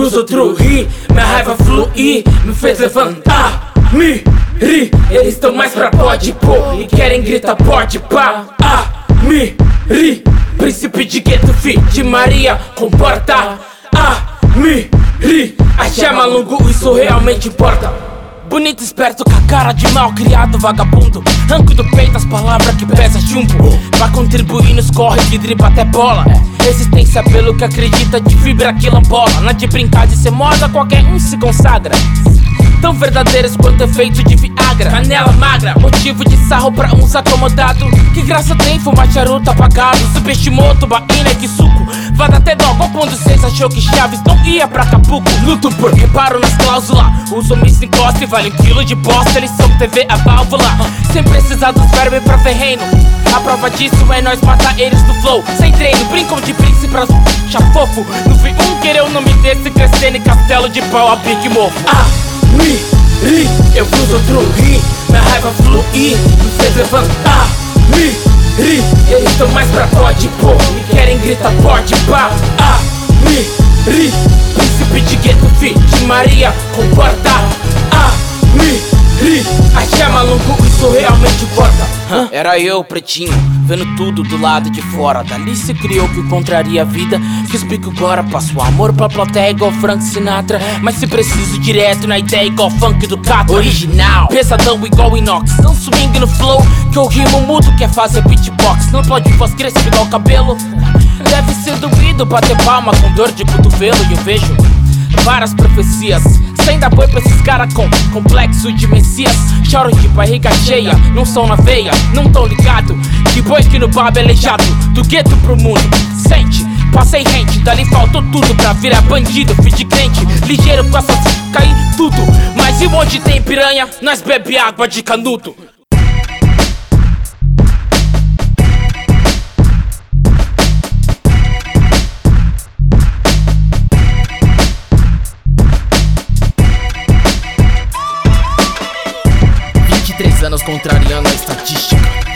os outros rir, minha raiva fluir, me fez levantar, me rir. Eles estão mais pra pode pô, e querem gritar pode pá, me rir. Príncipe de gueto, filho de Maria, comporta, me ri. Achar maluco, isso realmente importa. Bonito, esperto, com a cara de mal criado, vagabundo. Arranco do peito as palavras que pesa chumbo. Pra contribuir nos corre que dribla até bola. Resistência pelo que acredita de fibra que lambola. Não de brincar de ser moda, qualquer um se consagra. Tão verdadeiros quanto efeito de Viagra. Canela magra, motivo de sarro pra uns acomodados. Que graça tem fumar charuto apagado. Subestimou tubaína que suco. Vada até dó, qual ponto vocês achou que Chaves não ia pra Acapulco? Luto por reparo nas cláusulas. Os homens se encostam e vale 1 quilo de bosta. Eles são TV a válvula. Sem precisar dos verbos pra ferreiro. A prova disso é nós matar eles no flow. Sem treino, brincam de príncipe pra chafofo. No V1 querer o nome desse crescendo em castelo de pau a pique mofo. Me ri, eu vi os outros rir, minha raiva fluir, me fez levantar, me ri. Eles estão mais pra pode pô, e querem gritar pode pá, me ri. Príncipe de gueto, filho de Maria, comporta, me ri. Achar maluco, isso realmente importa. Era eu, pretinho, vendo tudo do lado de fora. Dali se criou que contraria a vida, que os bico agora passo amor pra plateia igual Frank Sinatra. Mas se preciso direto na ideia igual funk do Catra. Original, pesadão igual inox. Não swing no flow, que eu rimo mudo quer fazer beatbox. Não pode voz crescer igual cabelo. Deve ser doído bater palma com dor de cotovelo. E eu vejo várias profecias, sem dar boi pra esses caras com complexo de messias. Choram de barriga cheia, não são na veia, não tão ligado que boi que no babo é aleijado. Do gueto pro mundo, sente, passei rente. Dali faltou tudo pra virar bandido, fim de crente. Ligeiro com essas cair tudo. Mas e onde tem piranha, nós bebe água de canudo. Anos contrariando a estatística.